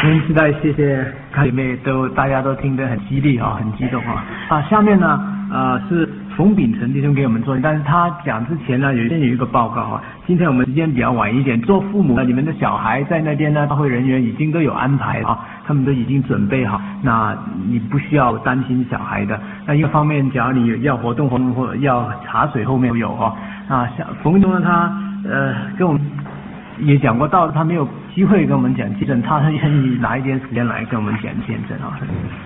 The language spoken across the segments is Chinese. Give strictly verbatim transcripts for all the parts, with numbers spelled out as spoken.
嗯，期待谢谢姐妹都大家都听得很激励啊，很激动啊。啊，下面呢呃是冯秉成弟兄给我们做，但是他讲之前呢有先有一个报告啊。今天我们时间比较晚一点，做父母呢，你们的小孩在那边呢，教会人员已经都有安排啊，他们都已经准备好，那你不需要担心小孩的。那一个方面，假如你要活动活动或者要茶水后面都有啊。啊，像冯总呢，他呃跟我们也讲过道，他没有机会跟我们讲见证，他很愿意拿一点时间来跟我们讲见证啊。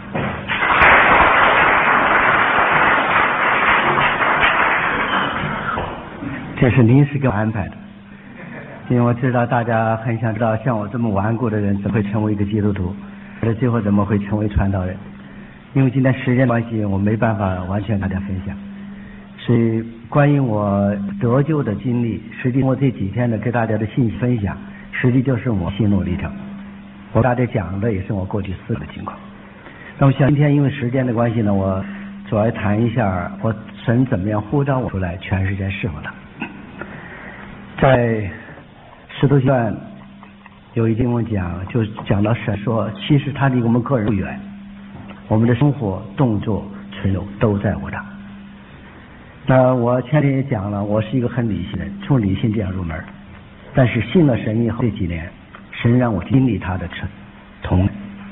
这是临时给我安排的，因为我知道大家很想知道像我这么顽固的人怎么会成为一个基督徒，而最后怎么会成为传道人。因为今天时间关系，我没办法完全跟大家分享。所以关于我得救的经历，实际我这几天的给大家的信息分享，实际就是我心路历程。我大家讲的也是我过去四个情况。那么像今天因为时间的关系呢，我主要谈一下我神怎么样呼召我出来全世界侍奉他。在使徒行传有一经文讲，就讲到神说，其实他离我们个人不远，我们的生活、动作、存留都在我这。那我前天也讲了，我是一个很理性的人，从理性这样入门，但是信了神以后这几年，神让我经历他的同。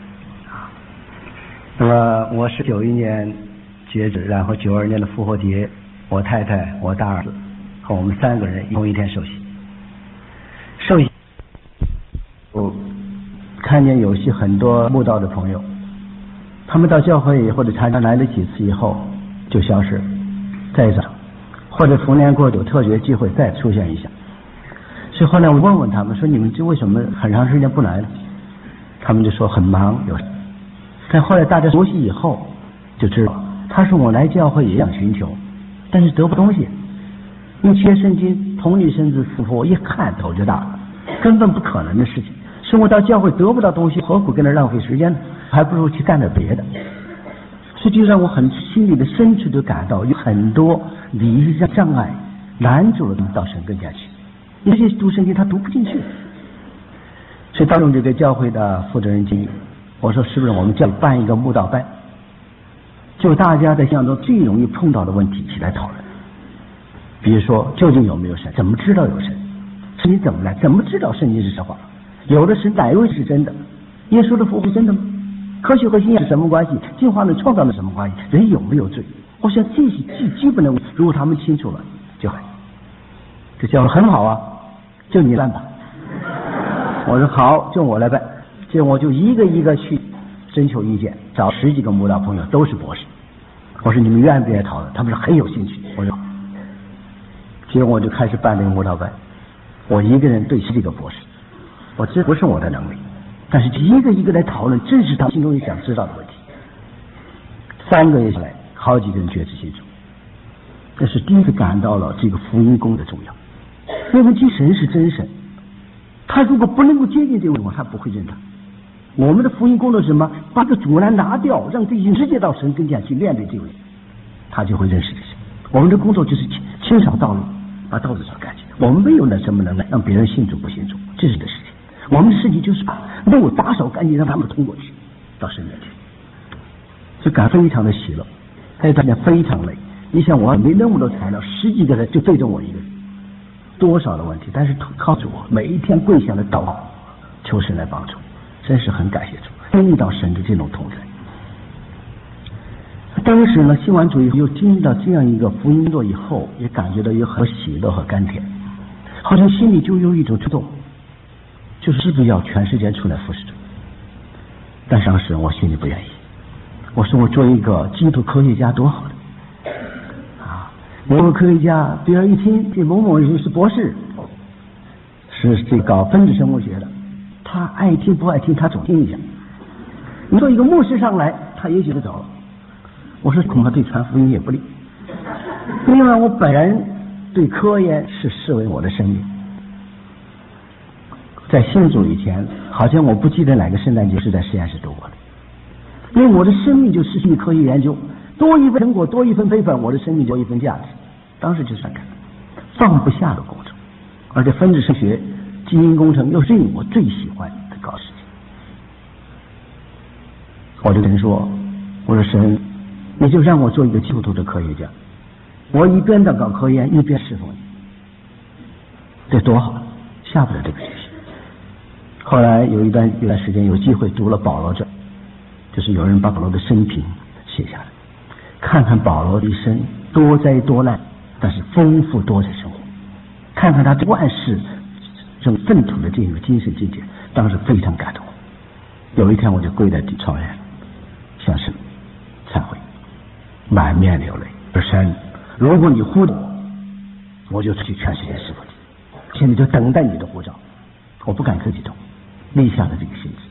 那么我是九一年截止，然后九二年的复活节，我太太、我大儿子和我们三个人同一天受洗。受洗，我看见有些很多慕道的朋友，他们到教会或者参加来了几次以后就消失，再一次或者逢年过节特别聚会再出现一下。所以后来我问问他们说，你们这为什么很长时间不来了？他们就说很忙有。但后来大家熟悉以后就知道，他说我来教会也想寻求，但是得不东西，因为切圣经同理生子死佛一看头就大了，根本不可能的事情。所以我到教会得不到东西，何苦跟那浪费时间呢？还不如去干点别的。实际上我很心里的深处就感到有很多理性障碍拦住了他们到神跟前去，有些读圣经他读不进去。所以当中就给教会的负责人建议，我说是不是我们教会办一个慕道班，就大家在信仰中最容易碰到的问题一起来讨论。比如说究竟有没有神，怎么知道有神，圣经怎么来，怎么知道圣经是实话，有的神哪位是真的，耶稣的复活是真的吗？科学和信仰是什么关系？进化论创造了什么关系？人有没有罪？我想这些最基本的问题，如果他们清楚了就好。这教会很好啊，就你办吧。我说好，就我来办。结果我就一个一个去征求意见，找十几个慕道朋友都是博士。我说你们愿不愿意讨论？他们说很有兴趣。我说结果我就开始办这个慕道班，我一个人对十几个博士，我这不是我的能力，但是一个一个来讨论，正是他心中想知道的问题。三个月下来，好几个人决志信主，这是第一次感到了这个福音工的重要。因为其实神是真神，他如果不能够接近这个人，他不会认他。我们的福音工作是什么？把这个阻拦拿掉，让这些直接到神跟前去面对这个人，他就会认识这些。我们的工作就是清扫道路，把道路扫干净。我们没有那什么能耐让别人信主不信主，这是你的事情。我们的事情就是把路打扫干净，让他们通过去到神面前。就感非常的喜乐，还有大家非常累。你想我没那么多材料，十几个人就对着我一个人，多少的问题，但是靠着我每一天跪下来祷告，求神来帮助，真是很感谢主，经历到神的这种同在。当时呢，信完主以后，又经历到这样一个福音工作以后，也感觉到有很多喜乐和甘甜，好像心里就有一种冲动，就是不是要全世界出来服侍主。但当时我心里不愿意，我说我做一个基督科学家多好的啊！某个科学家，别人一听这某某人是博士，是这搞分子生物学的，他爱听不爱听，他总听一下。你说一个牧师上来，他也许就走了。我说恐怕对传福音也不利。另外，我本人对科研是视为我的生命。在信主以前，好像我不记得哪个圣诞节是在实验室度过的，因为我的生命就失去科学研究，多一份成果，多一份非分，我的生命就多一份价值。当时就算看放不下的工程，而且分子生学、基因工程又是我最喜欢的搞事情。 我就跟说，我说神，你就让我做一个基督徒的科学家，我一边的搞科研，一边侍奉你，这多好，下不了这个决心。后来有一段有段时间有机会读了保罗传，就是有人把保罗的生平写下来，看看保罗的一生多灾多难，但是丰富多彩生活，看看他万事这种粪土的这种精神境界，当时非常感动。有一天我就跪在床前向神忏悔，满面流泪，说神，如果你呼召我，我就出去全世界侍奉你，现在就等待你的呼召，我不敢客气中立下了这个心志。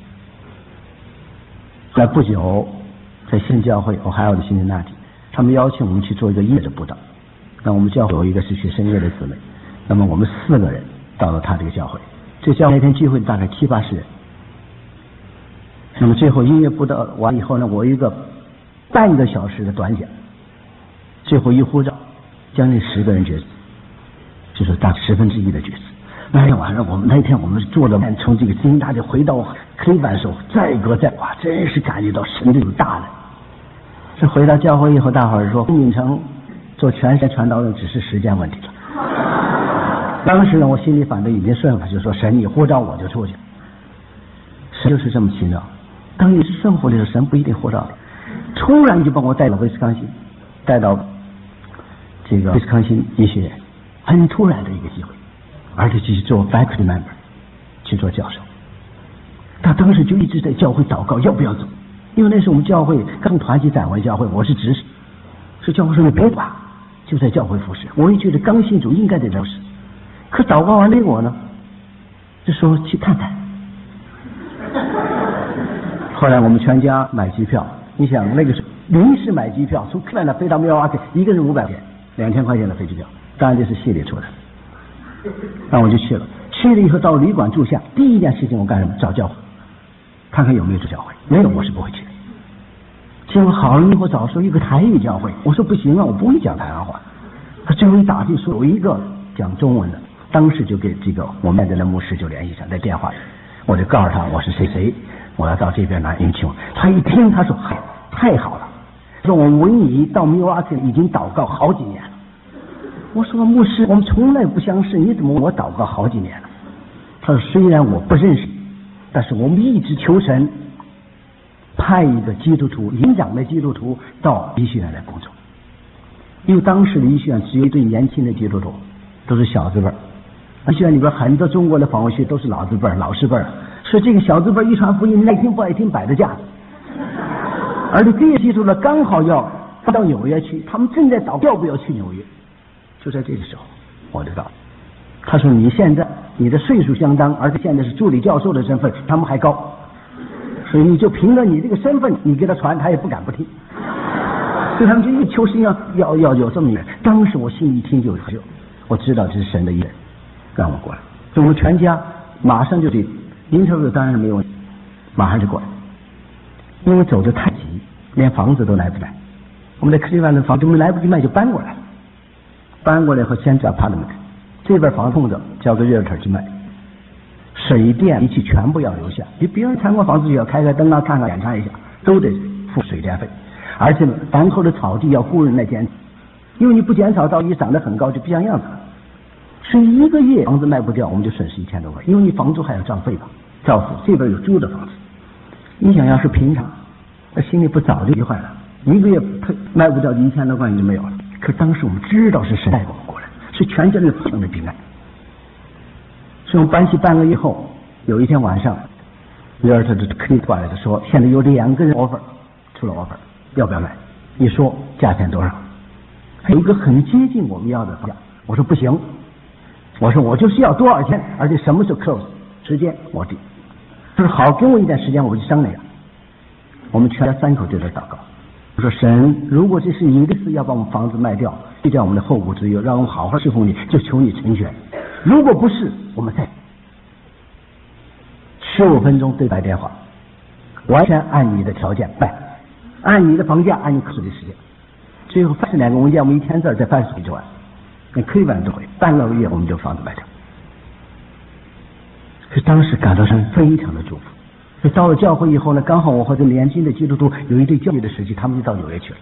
在不久，在新教会，我还有的新那体，他们邀请我们去做一个音乐的布道。那我们教会有一个是学声乐的姊妹，那么我们四个人到了他这个教会，这教会那天聚会大概七八十人。那么最后音乐布道完以后呢，我一个半个小时的短讲，最后一呼召，将近十个人决死，就是大十分之一的决死。那天晚上我们那天我们做了从这个金大就回到黑板手，再歌再哇，真是感觉到神这种大能。这回到教会以后，大伙儿说丰锦城做全山传道人只是时间问题了。当时呢，我心里反正已经顺服，就说神，你呼召我就出去。神就是这么奇妙，当你顺服的时候，神不一定呼召你，突然就把我带到威斯康星，带到这个威斯康星医学院，很突然的一个机会，而且去做 faculty member， 去做教授。他当时就一直在教会祷告要不要走，因为那时候我们教会刚团体展完教会，我是执事，是教会说你别管，就在教会服侍。我也觉得刚信主应该得服侍，可祷告完了我呢，就说去看看。后来我们全家买机票，你想那个时候临时买机票，从克兰纳飞到密尔瓦基，一个人五百块钱，两千块钱的飞机票，当然这是系列出的。那我就去了，去了以后到旅馆住下，第一件事情我干什么？找教会，看看有没有住教会，没有我是不会去的。结果好容易我找说一个台语教会，我说不行啊，我不会讲台湾话。他最后一打听说有一个讲中文的，当时就给这个我们的牧师就联系上，在电话里，我就告诉他我是谁谁，我要到这边来应求。他一听他说嗨，太好了，说我为你到密瓦克已经祷告好几年了。我说牧师，我们从来不相识，你怎么我祷告好几年了？他说虽然我不认识，但是我们一直求神派一个基督徒，营长的基督徒到医学院来工作。因为当时的医学院只有一对年轻的基督徒，都是小字辈儿。医学院里边很多中国的访问学都是老字辈儿、老师辈儿，说这个小字辈儿一传福音，爱听不爱听摆着架子。而且这些基督徒刚好要到纽约去，他们正在祷要不要去纽约。就在这个时候，我知道，他说你现在你的岁数相当，而且现在是助理教授的身份，他们还高，所以你就凭着你这个身份，你给他传，他也不敢不听。所以他们就一求神要要要有这么一个人。当时我心里一听就就，我知道这是神的意人，让我过来。所以我们全家马上就去interview，当然是没有问题，马上就过来。因为走得太急，连房子都来不来。我们在克利湾的房子没来不及卖，就搬过来了。搬过来后先找 apartment， 这边房空着，交给 realtor 去卖。水电仪器全部要留下，你别人参观房子就要开开灯啊，看看检查一下，都得付水电费。而且房后的草地要雇人来剪，因为你不剪草，到底长得很高就不像样子了。所以一个月房子卖不掉，我们就损失一千多块，因为你房租还要照费吧，照付。这边有租的房子，你想要是平常，那心里不早就急坏了，一个月卖不掉，一千多块钱就没有了。可当时我们知道是神带我们过来，是全家人非常的平安。所以我们搬去半个月后，有一天晚上，约尔特就可以过来的说，现在有两个人 offer 出了 offer， 要不要买？一说价钱多少，有一个很接近我们要的价，我说不行，我说我就是要多少钱，而且什么时候 close 时间我定。他说好，给我一点时间，我就商量。我们全家三口就在祷告。我说神，如果这是你的事，要把我们房子卖掉，去掉我们的后顾之忧，让我们好好侍奉你，就求你成全。如果不是，我们再十五分钟对白电话，完全按你的条件办，按你的房价，按你考虑的时间。最后翻是两个文件，我们一天字再翻出去就完，那可以完都会，半个月我们就房子卖掉。可当时感到神非常的祝福， 所以到了教会以后呢，刚好我和这年轻的基督徒有一对教育的时期，他们就到纽约去了。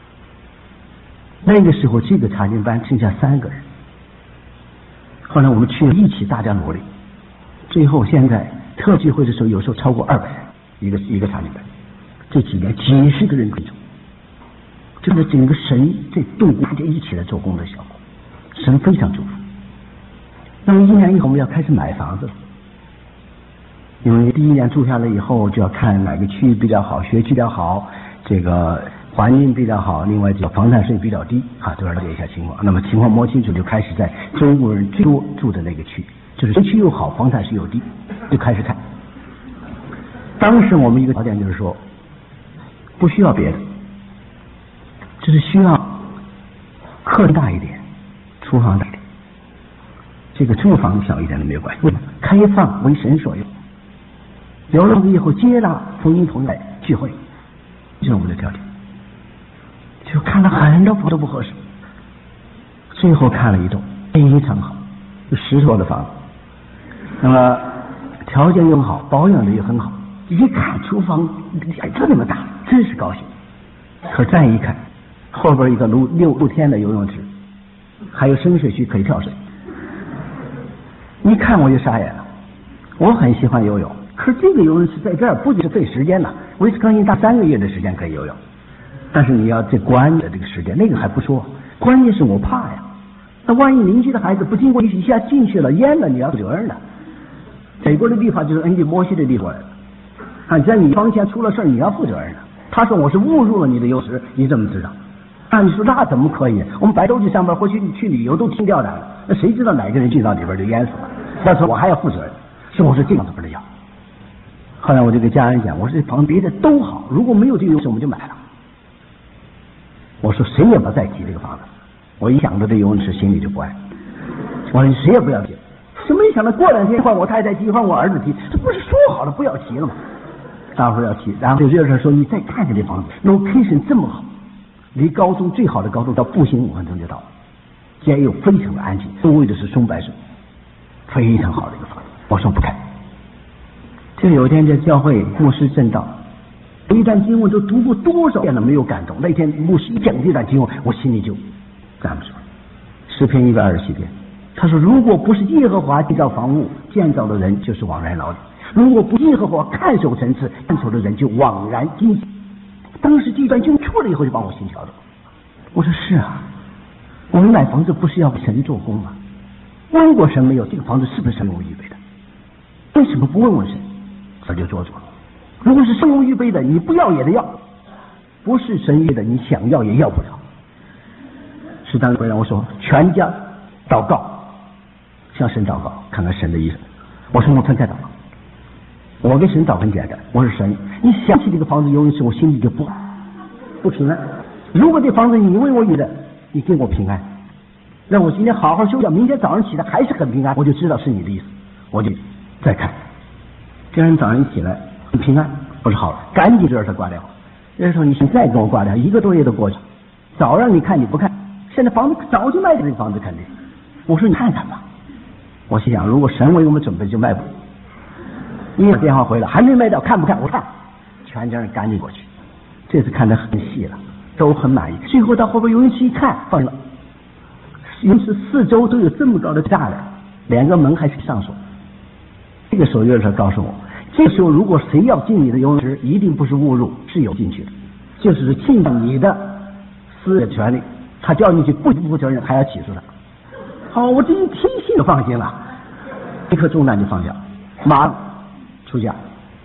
那个时候，这个查经班剩下三个人。后来我们去一起，大家努力，最后现在特聚会的时候，有时候超过二百人一个一个查经班。这几年几十个人归主，这个整个神在动大家一起来做工的效果，神非常祝福。那么一年以后我们要开始买房子了，因为第一年住下来以后就要看哪个区域比较好，学区比较好，这个环境比较好，另外这个房产税比较低啊，都要了解一下情况。那么情况摸清楚，就开始在中国人最多住的那个区，就是学区又好，房产税又低，就开始看。当时我们一个条件就是说，不需要别的，就是需要客厅大一点，厨房大一点。这个厨房小一点的没有关系，开放为神所用。有了以后接纳福音同来聚会，这是我们的条件。就看了很多房都不合适，最后看了一栋非常好，是石头的房子，那么条件又好，保养的也很好。一看厨房这么大，真是高兴。可再一看，后边一个露六露天的游泳池，还有深水区可以跳水。一看我就傻眼了。我很喜欢游泳，可是这个游泳池在这儿不仅是费时间呐，威斯康星大三个月的时间可以游泳，但是你要这关的这个时间，那个还不说，关键是我怕呀。那万一邻居的孩子不经过一下进去了淹了，你要负责任的。美国的立法就是根据摩西的立法来的。啊，在你房前出了事你要负责任的。他说我是误入了你的游池，你怎么知道？啊，你说那怎么可以？我们白周去上班或去去旅游都听调查了，那谁知道哪个人进到里边就淹死了？那时候我还要负责任，所以我说这样子不能要。后来我就给家人讲，我说这房别的都好，如果没有这个游池我们就买了。我说谁也不要再提这个房子。我一想到这游泳池心里就不安。我说谁也不要提。就没想到过两天换我太太提，换我儿子提，这不是说好了不要提了吗？大伙要提，然后就热热说你再看看这房子 ，location 这么好，离高中最好的高中到步行五分钟就到了，监又非常的安静，周围的是松柏树，非常好的一个房子。我说不看。就有一天在教会牧师正道，有一段经文都读过多少遍了没有感动，那天牧师一讲这段经文，我心里就站不住。诗篇一百二十七篇，他说如果不是耶和华建造房屋，建造的人就是枉然劳力。如果不耶和华看守城池，看守的人就枉然惊喜。当时这段经出了以后，就把我心跳了。我说是啊，我们买房子不是要神做工吗？问过神没有？这个房子是不是神用预备的？为什么不问问神？这就做主了。如果是神用预备的，你不要也得要；不是神预备的，你想要也要不了。是当会让我说全家祷告，向神祷告，看看神的意思。我说我分开祷告。我跟神祷很简单，我说神，你想起这个房子游泳池，我心里就不不平安。如果这房子你为我预的，你给我平安，让我今天好好休息，明天早上起来还是很平安，我就知道是你的意思，我就再看。第二天早上一起来很平安，我说好了，赶紧就让他挂掉。人说你现在给我挂掉，一个多月都过去了，早让你看你不看，现在房子早就卖这个房子肯定。我说你看看吧，我心想如果神为我们准备就卖不。一会儿电话回来还没卖掉，看不看？我看，全家人赶紧过去。这次看得很细了，都很满意。最后到后边游泳池一看，放了，游泳池四周都有这么高的栅栏，两个门还是上锁。这个时候约瑟告诉我，这个时候如果谁要进你的游泳池，一定不是误入，是有进去的，就是侵犯你的私人权利。他叫你去不负责任，还要起诉他。好，我这一听信就放心了，一颗重担就放下，马上出价，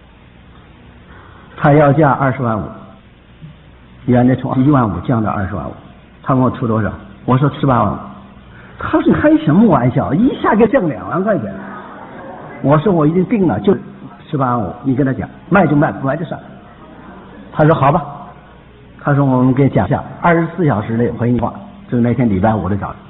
他要价二十万五，原来从一万五降到二十万五，他问我出多少？我说十八万五。他说开什么玩笑，一下给降两万块钱。我说我已经定了，就十八万五，你跟他讲，卖就卖，不卖就算了。他说好吧，他说我们给讲下，二十四小时内回你话，就是那天礼拜五的早上。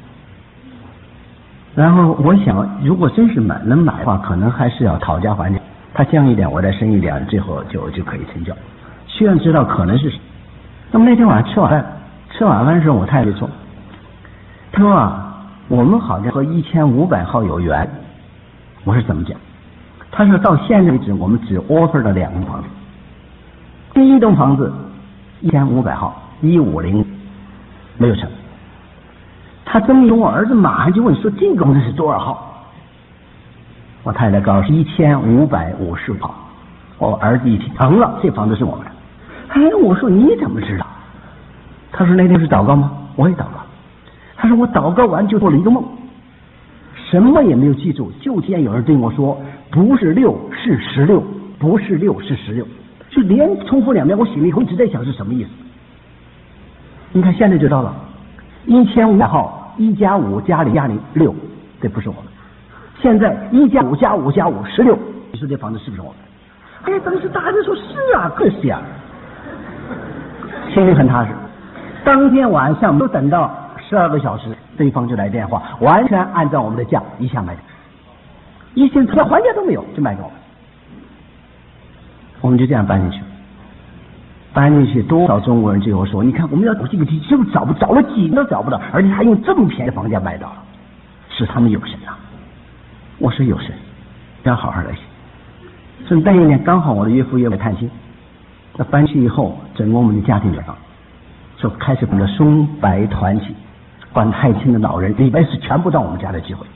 然后我想，如果真是买能买的话，可能还是要讨价还价，他降一点，我再升一点，最后就就可以成交。虽然知道可能是，那么那天晚上吃晚饭，吃晚饭的时候我太太说，他说啊，我们好像和一千五百号有缘。我是怎么讲？ 他说到现在为止，我们只 offer 了两栋房子。第一栋房子一千五百号，一五零没有成。他这么说，我儿子马上就问说：“这个房子是多少号？”我太太告诉一千五百五十号。我儿子一听，成了，这房子是我们的。哎，我说你怎么知道？他说那天是祷告吗？我也祷告。他说我祷告完就做了一个梦，什么也没有记住，就见有人对我说：“不是六，是十六，不是六，是十六。”就连重复两遍，我心里一直在想是什么意思。你看现在就到了一千五百号，一加五加零加零六，这不是我们。现在一加五加五加五十六，你说这房子是不是我们？哎，当时大家说是啊，可是呀、啊，心里很踏实。当天晚上都等到十二个小时，对方就来电话，完全按照我们的价一下买的，一千连还价都没有就卖给我们。我们就这样搬进去，搬进去多少中国人就有说，你看我们要找这个地，就找不找了几年都找不到，而且还用这么便宜的房价买到了，是他们有神啊！我说有神，要好好来信。所以那一年刚好我的岳父岳母探亲，那搬去以后，整个我们的家庭解放，就开始我们的松白团体，管太亲的老人礼拜四全部到我们家来聚会。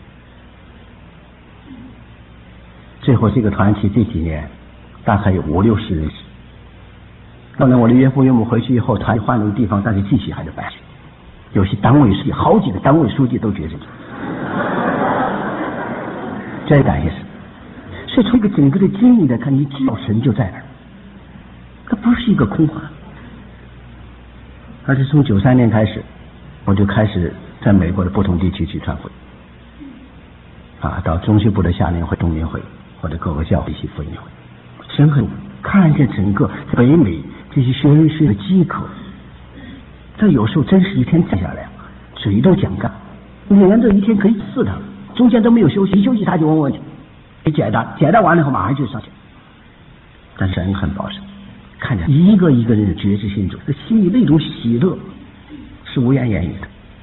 最后这个团体这几年大概有五六十人。后来我的岳父岳母回去以后，团换了个地方，但是继续还得搬去。有些单位书记，好几个单位书记都觉着，真感谢神。所以从一个整个的经历来看，你知道神就在那儿，它不是一个空话。而且从九三年开始，我就开始在美国的不同地区去传福音，啊，到中学部的夏令会、冬令会，或者各个教会一起福音会。神很看见整个北美这些学生的饥渴，他有时候真是一天站下来，嘴都讲干，连着一天可以四趟，中间都没有休息，一休息他就问问题，你解答，解答完了以后马上就上去。但神很保守，看见一个一个人的觉知心中，这心里那种喜乐是无言言语的。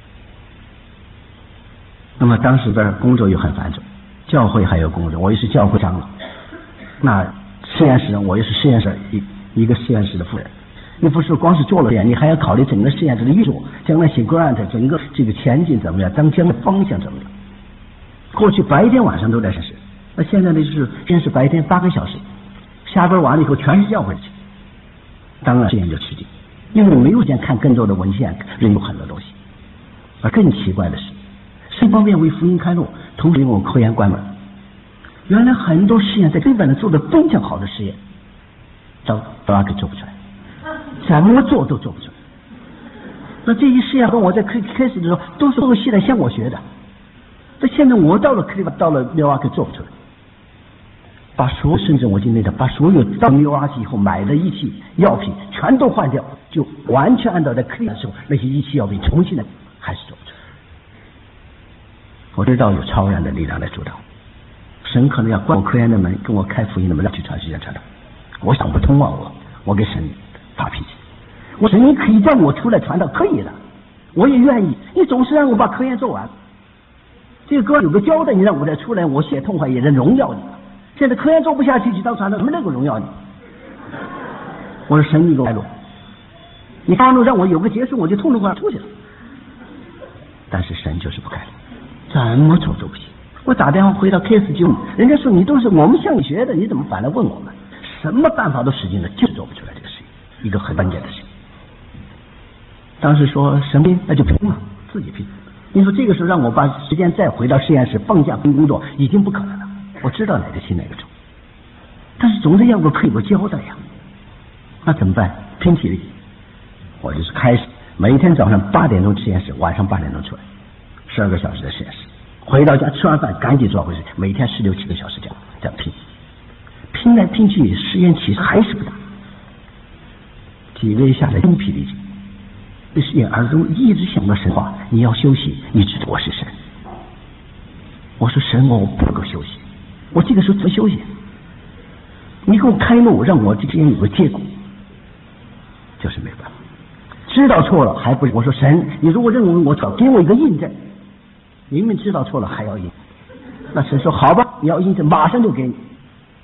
那么当时的工作又很繁重，教会还有工作，我也是教会长老，那实验室我也是实验室一一个实验室的负责人。你不是光是做了实验，你还要考虑整个实验室的运作，将来写 grant 整个这个前景怎么样，当将来方向怎么样。过去白天晚上都在实验室，那现在呢就是实验室白天八个小时，下班完了以后全是教会去。当然实验就吃惊，因为我没有时间看更多的文献，人有很多东西。而更奇怪的是，一方面为福音开路，同时因为我科研关门。原来很多实验在根本上做的非常好的实验，都都给做不出来，怎么做都做不出来。那这些实验跟我在开开始的时候都是后现在向我学的，那现在我到了克里到了纽瓦克做不出来，把所有甚至我今天的把所有到纽瓦克以后买的仪器药品全都换掉，就完全按照在克里的时候那些仪器药品重新的还是做不出来。我知道有超然的力量来主导。神可能要关我科研的门，跟我开福音的门，让去传时间传道。我想不通啊，我我给神发脾气。我说你可以让我出来传道，可以的，我也愿意。你总是让我把科研做完，这个歌有个交代，你让我再出来，我写痛快也能荣耀你。现在科研做不下去，去当传道，怎么能够荣耀你？我说神，你给我开路，你发怒让我有个结束，我就痛痛快快出去了。但是神就是不开路，怎么做都不行。我打电话回到 K 四九，人家说你都是我们向你学的，你怎么反来问我们？什么办法都使劲了，就是做不出来这个事情，一个很关键的事情。当时说神拼，那就拼嘛，自己拼。你说这个时候让我把时间再回到实验室放假拼工作，已经不可能了。我知道哪个轻哪个重，但是总是要个可以有个交代呀。那怎么办？拼体力。我就是开始每天早上八点钟实验室，晚上八点钟出来，十二个小时的实验室。回到家吃完饭赶紧做回去，每天十六七个小时这样这样拼，拼来拼去实验其实还是不大。几个月下来精疲力尽，这实验耳中一直想到神话，你要休息，你知道我是神。我说神，我不能够休息，我这个时候怎么休息？你给我开路，让我之间有个结果，就是没办法。知道错了还不是？我说神，你如果认为我错，给我一个印证。明明知道错了还要印，那神说好吧，你要印证马上就给你。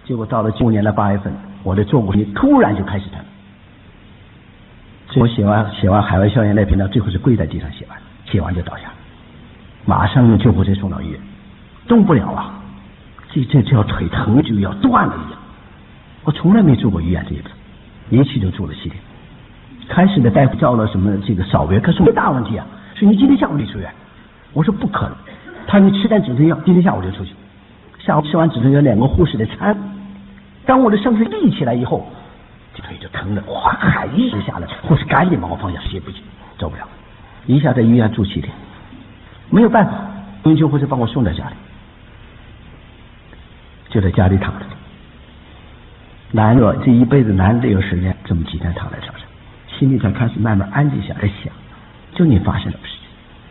结果到了九五年的八月份，我的坐骨神经突然就开始疼。我写完写完海外校园类频道，最后是跪在地上写完，写完就倒下，马上用救护车送到医院，动不了啊，这这这条腿疼就要断了一样。我从来没住过医院这一次，一去就住了七天。开始的大夫照了什么这个扫描，可是没大问题啊，说你今天下午就出院。我说不可能，他说你吃点止疼药，今天下午就出去。下午吃完止疼药，两个护士的搀，当我的上身立起来以后，这腿就疼的哗海一直下来，护士赶紧把我放下，写不行，走不了，一下在医院住七天，没有办法，用救护车帮我送到家里，就在家里躺着。难得这一辈子难得有时间这么几天躺在床上，心里才开始慢慢安静下来，想究竟发生什么事情。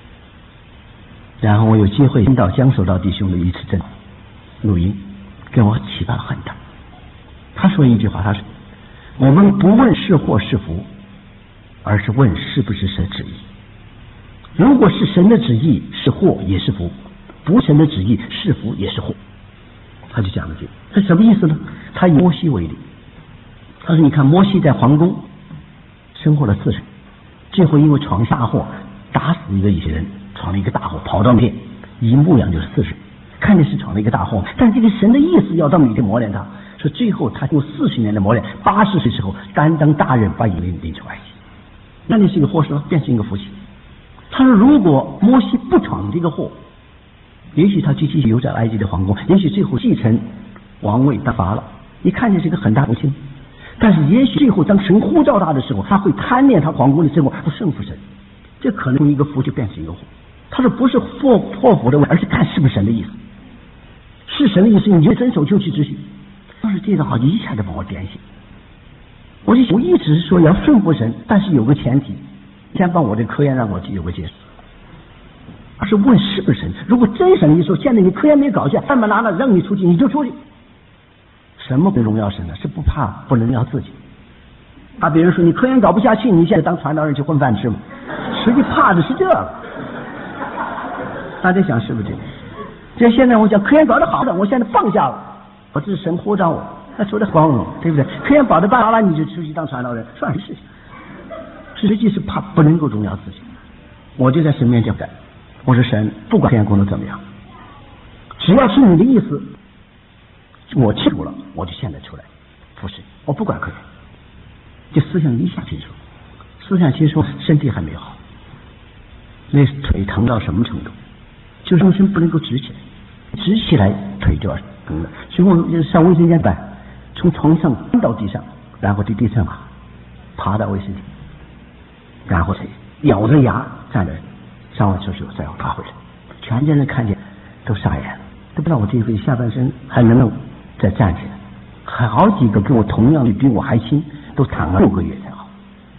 然后我有机会听到江守道弟兄的一次真录音，给我启发很大。他说一句话，他说我们不问是祸是福，而是问是不是神旨意。如果是神的旨意，是祸也是福；不是神的旨意，是福也是祸。他就讲了这个，这什么意思呢？他以摩西为例，他说你看摩西在皇宫生活了四十，最后因为闯大祸打死一个以色列人，闯了一个大祸，跑到米甸一牧羊就是四十，看着是闯了一个大祸，但这个神的意思要到米甸磨练他，说最后他经过四十年的磨练，八十岁时候担当大任，把以色列人领出埃及。那你是一个祸事，变成一个福气。他说如果摩西不闯这个祸，也许他就继续留在埃及的皇宫，也许最后继承王位当法老，你看见是一个很大的福气。但是也许最后当神呼召他的时候，他会贪恋他皇宫的生活，不顺服神，这可能从一个福就变成一个祸。他说不是祸祸福的问题，而是看是不是神的意思。是神的意思，你就遵守就去执行。当时这个好一下就把我点醒，我就我一直说要顺服神，但是有个前提，先把我这科研让我有个结束。而是问是不是神，如果真神，你说现在你科研没搞下，他们拿了让你出去你就出去。什么不荣耀神呢？是不怕不能要自己，怕别人说你科研搞不下去，你现在当传道人去混饭吃吗？实际怕的是这个。大家想是不是这个？这现在我讲科研搞得好的，我现在放下了，我这是神呼召我，他说的光荣，对不对？科研搞得办好了，你就出去当传道人，算什么事情？实际是怕不能够荣耀自己。我就在神面前改，我说神，不管科研工作怎么样，只要是你的意思，我清楚了，我就现在出来服侍，我不管科研。这思想一下清楚，思想清楚，身体还没好，那腿疼到什么程度？就上身不能够直起来，直起来腿就要疼了。所以我上卫生间板，从床上翻到地上，然后在地上啊爬到卫生间，然后才咬着牙站着，上完厕所再爬回来。全家人看见都傻眼了，都不知道我这回下半身还能够再站起来。还好几个跟我同样的比我还轻，都躺了六个月才好。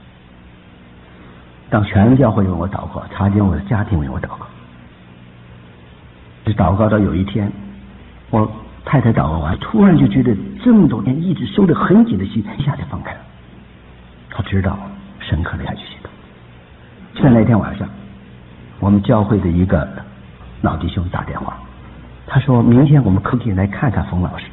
当全教会为我祷告，查经我的家庭为我祷告。祷告到有一天，我太太祷告完，突然就觉得这么多年一直收得很紧的心一下就放开了。他知道神可能要去行动。就在那天晚上，我们教会的一个老弟兄打电话，他说明天我们可不可以来看看冯老师？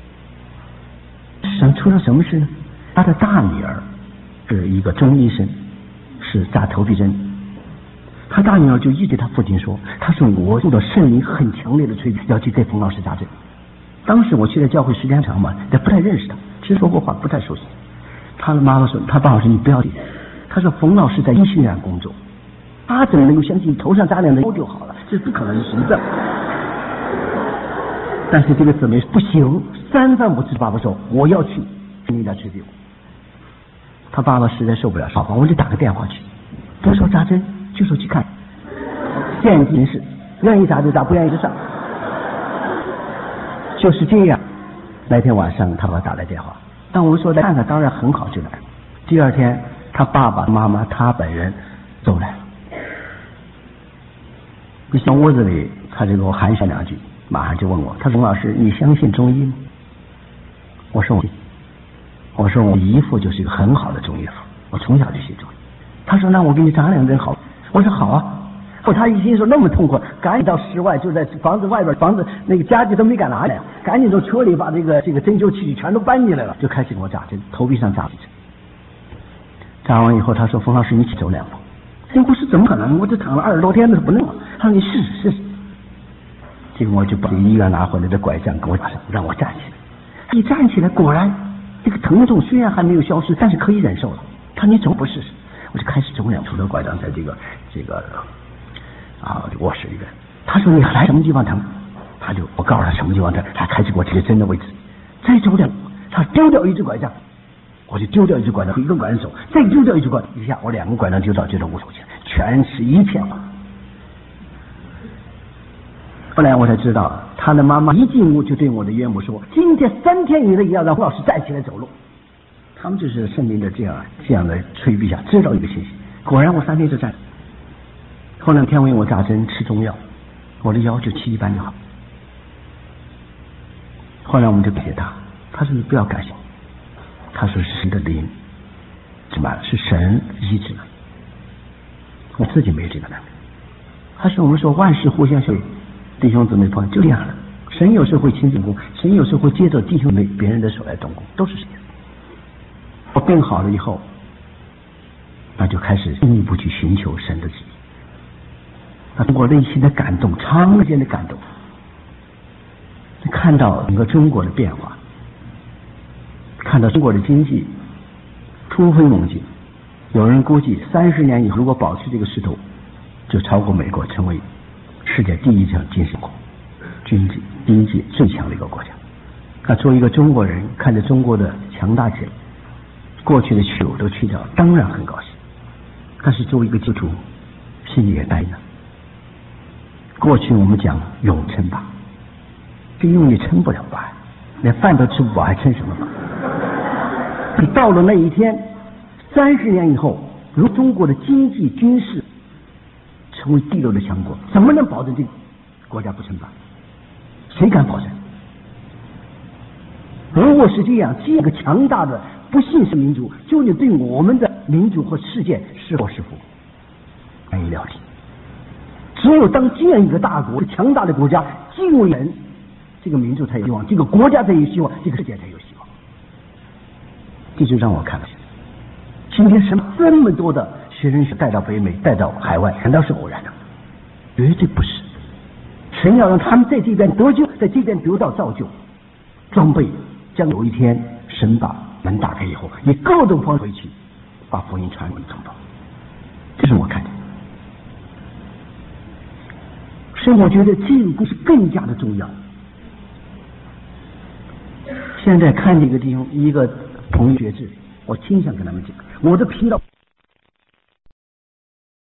想出了什么事呢？他的大女儿是一个中医生，是打头皮针。他大女儿就一直他父亲说，他说我受到圣灵很强烈的催逼，要去给冯老师扎针。当时我去了教会时间长嘛，也不太认识他，其实说过话不太熟悉。他的妈妈说，他爸爸说你不要理。他说冯老师在医学院工作，他怎么能够相信头上扎两个就好了？这是不可能的事情。但是这个姊妹不行，三番五次爸爸说我要去，你来催逼我。他爸爸实在受不了，好吧，我就打个电话去，不说扎针，就说去看，见机行事，愿意扎就扎，不愿意就上，就是这样。那天晚上他爸打来电话，当我说来看看，当然很好就来。第二天他爸爸妈妈他本人都来了。一进屋子里，他就给我寒暄两句，马上就问我，他说老师你相信中医吗？我说我信。我说我姨父就是一个很好的中医父，我从小就学中医。他说那我给你扎两针好。我说好啊。 后他一心说那么痛苦，赶紧到室外，就在房子外边，房子那个家具都没敢拿来，赶紧从车里把这个这个针灸器全都搬进来了，就开始给我扎针，头皮上扎几针。扎完以后，他说：“冯老师，你起走两步。”那护士怎么可能？我这躺了二十多天了，不弄了。他说：“你试试试试。”结果我就把这个医院拿回来的拐杖给我打上，让我站起来。一站起来，果然这个疼痛虽然还没有消失，但是可以忍受了。他说：“你走步试试。”我就开始走两步，的拐杖在这个这个啊卧室里边。他说：“你来什么地方疼？”他就我告诉他什么地方疼，他开始给我贴针的位置。再走两步，他丢掉一只拐杖。我就丢掉一只拐杖，一个拐杖手，再丢掉一只拐杖，一下我两个拐杖丢到这种无手前，全是一片黄。后来我才知道，他的妈妈一进屋就对我的岳母说：“今天三天以内要让胡老师站起来走路。”他们就是圣灵的这样这样的催逼下知道一个信息。果然我三天就站。后来天为我扎针吃中药，我的腰就七一般就好。后来我们就给他，他说：“你不要感谢。”他说：“是神的灵，什么是神医治的，我自己没这个能力。”他说：“我们说万事互相效力，弟兄姊妹朋友就这样的。神有时候会亲自动工，神有时候会接着弟兄妹别人的手来动工，都是这样。”我病好了以后，那就开始进一步去寻求神的旨意。那通过内心的感动，长时间的感动，看到整个中国的变化。看到中国的经济突飞猛进，有人估计三十年以后，如果保持这个势头，就超过美国，成为世界第一强经济国，经济经济最强的一个国家。那作为一个中国人，看着中国的强大起来，过去的屈辱都去掉，当然很高兴。但是作为一个基督徒，心里也担忧。过去我们讲永称霸，这用力撑不了霸，连饭都吃不饱，还撑什么霸？你到了那一天，三十年以后，如中国的经济军事成为第六的强国，怎么能保证这个国家不称霸？谁敢保证？如果是这样，这个强大的不信是民族，究竟对我们的民族和世界是祸是福，难以料定。只有当这样一个大国、强大的国家敬畏人，这个民族才有希望，这个国家才有希望，这个世界才有希望。这就让我看到，今天什么这么多的学生带到北美，带到海外，难道是偶然的？绝对不是。神要让他们在这边得救，在这边得到造就，装备将有一天神把门打开以后，以各种方式回去，把福音传给同胞。这是我看的。所以我觉得这个故事更加的重要。现在看这个地方，一个朋友决志，我经常跟他们讲，我的频道。